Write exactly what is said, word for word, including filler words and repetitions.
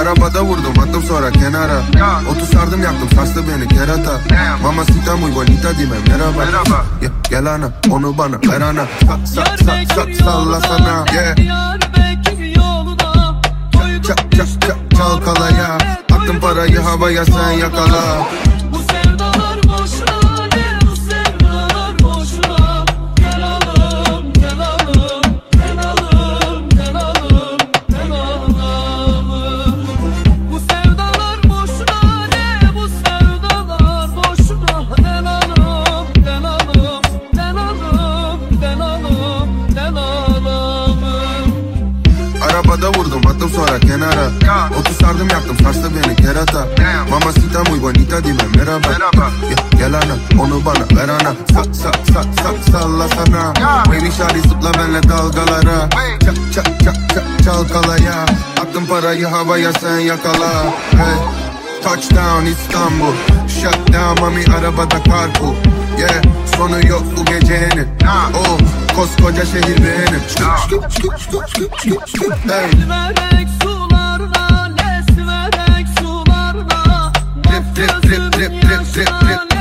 Arabada vurdum attım sonra kenara. Otu sardım yaktım sarstı beni kerata. Mamacita muy bonita dime merhaba. Yeah, gel ana onu bana ver ana. Sa sa sa sa sallasana. Yeah. Çak çak çak çalkalaya. Attım parayı havaya sen yakala. Bu sevdalar boşuna ne bu sevdalar boşuna. Gel alım gel alım gel alım gel alım gel alım. Bu sevdalar boşuna ne bu sevdalar boşuna. Gel alım gel alım gel alım gel alım gel alım. Arabada vurdum attım sonra kenara. Otu sardım yaktım sarstı beni kerata. Mamacita muy bonita dime merhaba. Yeah, gel ana onu bana ver ana. Sa sa sa sa sallasana. Baby shawty zıpla benle dalgalara. Çak çak çak çak çalkalaya. Attım parayı havaya sen yakala. Hey. Touchdown İstanbul. Shut down mami arabada carpool. Yeah, sonu yok bu gecenin. Oh, koskoca şehir benim. Hey. Verek sularına, les verek sularına. Rip rip rip rip rip rip rip.